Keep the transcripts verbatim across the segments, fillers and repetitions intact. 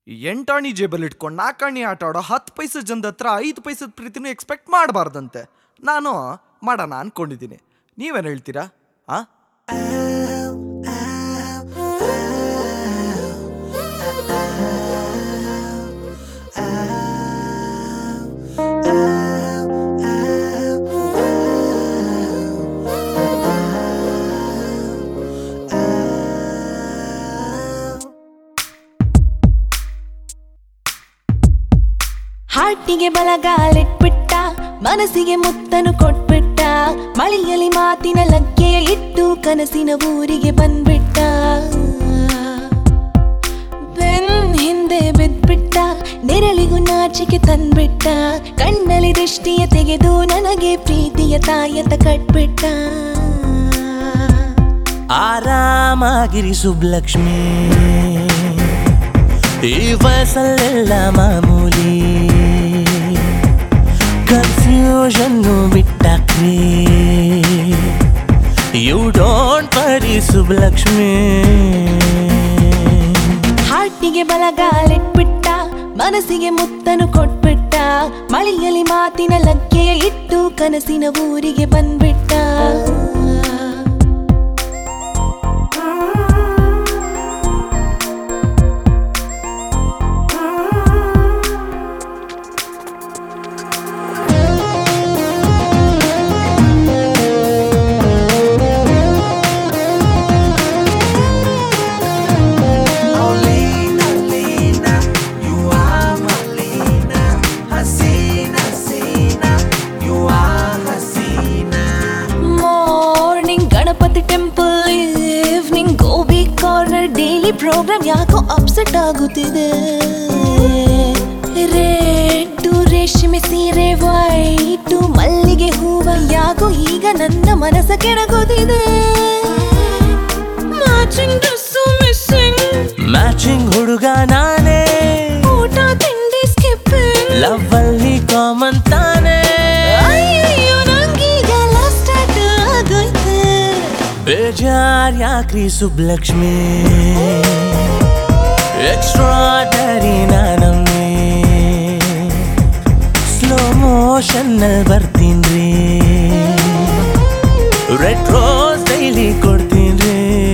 ಎಂಟಾಣಿ ಜೇಬಲ್ಲಿ ಇಟ್ಕೊಂಡು ನಾಲ್ಕಾಣಿ ಆಟ ಆಡೋ ಹತ್ತು ಪೈಸೆ ಜನದ ಹತ್ರ ಐದು ಪೈಸದ ಪ್ರೀತಿನೂ ಎಕ್ಸ್ಪೆಕ್ಟ್ ಮಾಡಬಾರ್ದಂತೆ. ನಾನು ಮಾಡೋಣ ಅನ್ಕೊಂಡಿದ್ದೀನಿ. ನೀವೇನು ಹೇಳ್ತೀರಾ? ಆ ಹಾಟಿಗೆ ಬಲಗಾಲಿಟ್ಬಿಟ್ಟ, ಮನಸ್ಸಿಗೆ ಮುತ್ತನು ಕೊಟ್ಬಿಟ್ಟ, ಮಳೆಯಲ್ಲಿ ಮಾತಿನ ಲಗ್ಗೆಯ ಇಟ್ಟು ಕನಸಿನ ಊರಿಗೆ ಬಂದ್ಬಿಟ್ಟ. ಬೆನ್ ಹಿಂದೆ ಬಿದ್ಬಿಟ್ಟ, ನೆರಳಿಗೂ ನಾಚಿಕೆ ತಂದ್ಬಿಟ್ಟ, ಕಣ್ಣಲ್ಲಿ ದೃಷ್ಟಿಯ ತೆಗೆದು ನನಗೆ ಪ್ರೀತಿಯ ತಾಯತ ಕಟ್ಬಿಟ್ಟ. ಆರಾಮಾಗಿರಿ ಸುಬ್ಲಕ್ಷ್ಮಿ, ಈ ವಯಸ್ಸಲ್ಲೆಲ್ಲ ಮಾಮೂಲಿ, ಕನ್ಫ್ಯೂಷನ್ನು ಬಿಟ್ಟಾಕ್ರಿ, ಯು ಡೋಂಟ್ ವರಿ ಸುಬ್ಲಕ್ಷ್ಮಿ. ಹಾಟಿಗೆ ಬಲಗಾಲಿಟ್ಬಿಟ್ಟ, ಮನಸ್ಸಿಗೆ ಮುತ್ತನು ಕೊಟ್ಬಿಟ್ಟ, ಮಳೆಯಲ್ಲಿ ಮಾತಿನ ಲಗ್ಗೆಯ ಇಟ್ಟು ಕನಸಿನ ಊರಿಗೆ ಬಂದ್ಬಿಟ್ಟ. ಡೈಲಿ ಪ್ರೋಗ್ರಾಮ್ ಯಾಕೋ ಅಪ್ಸೆಟ್ ಆಗುತ್ತಿದೆ. ರೆಡ್ ರೇಷ್ಮೆ ಸೀರೆ, ವೈಟ್ ಮಲ್ಲಿಗೆ ಹೂವ, ಯಾಕೋ ಈಗ ನನ್ನ ಮನಸ್ಸ ಕೆಡಗೋದಿದೆ. ಮ್ಯಾಚಿಂಗ್ ಡ್ರೆಸ್ಸು ಮಿಸ್ಸಿಂಗ್, ಮ್ಯಾಚಿಂಗ್ ಹುಡುಗ ನಾನೇ, ಊಟ ತಿಂಡಿ ಸ್ಕಿಪ್ಪಿಂಗ್, ಲವ್ ಅಲ್ಲಿ ಕಾಮನ್ ತಾನೇ. ಅಯ್ಯೋ ನಂಗೀಗ ಲಾಸ್ಟ್ ಆಗೋಯ್ತೆ. ಬೇಜಾರ್ ಯಾಕ್ರಿ ಸುಬ್ಲಕ್ಷ್ಮಿ, ಎಕ್ಸ್ಟ್ರಾಡರಿ ನಾನಮ್ಮಿ, ಸ್ಲೋ ಮೋಷನ್ನಲ್ಲಿ ಬರ್ತೀನ್ರಿ, ರೆಡ್ ರೋಸ್ ಡೈಲಿ ಕೊಡ್ತೀನ್ರಿ.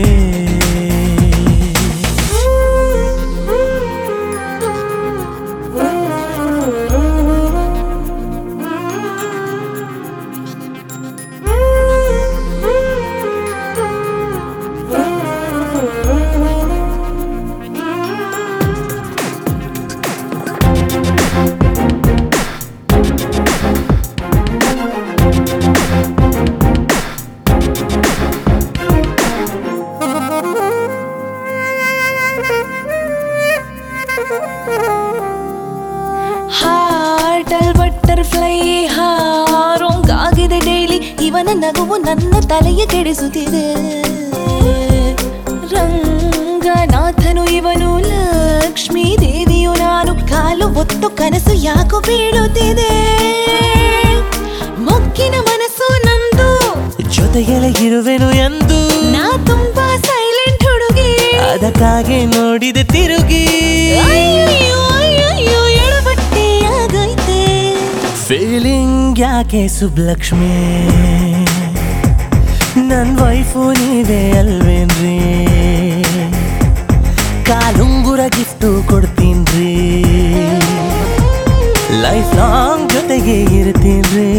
ಹಾರ್ಟಲ್ ಬಟರ್ಫ್ಲೈ ಹಾರೋಂಗಾಗಿದೆ ಡೈಲಿ, ಇವನ ನಗುವು ನನ್ನ ತಲೆಯ ಕೆಡಿಸುತ್ತಿದೆ. ರಂಗನಾಥನು ಇವನು, ಲಕ್ಷ್ಮೀ ದೇವಿಯು ನಾನು, ಕಾಲು ಒತ್ತು ಕನಸು ಯಾಕೋ ಬೀಳುತ್ತಿದೆ. ಮೊಗ್ಗಿನ ಮನಸ್ಸು ನಂದು, ಜೊತೆಗೆಲೆ ಇರುವೆನು ಎಂದು, ನಾ ತುಂಬಾ ಸೈಲೆಂಟ್ ಹುಡುಗಿ, ಅದಕ್ಕಾಗಿ ನೋಡಿದೆ ತಿರುಗಿ. ಅಯ್ಯೋ ಅಯ್ಯೋ ಎಳಬಟ್ಟೆ ಆಗೈತೆ. ಫೀಲಿಂಗ್ ಯಾಕೆ ಸುಬ್ಲಕ್ಷ್ಮಿ, ನನ್ ವೈಫು ನೀವೇ ಅಲ್ವೇನ್ರಿ, ಕಾಲುಂಗುರ ಗಿಫ್ಟು ಕೊಡ್ತೀನ್ರಿ, ಲೈಫ್ ಲಾಂಗ್ ಜೊತೆಗೆ ಇರ್ತೀನ್ರಿ.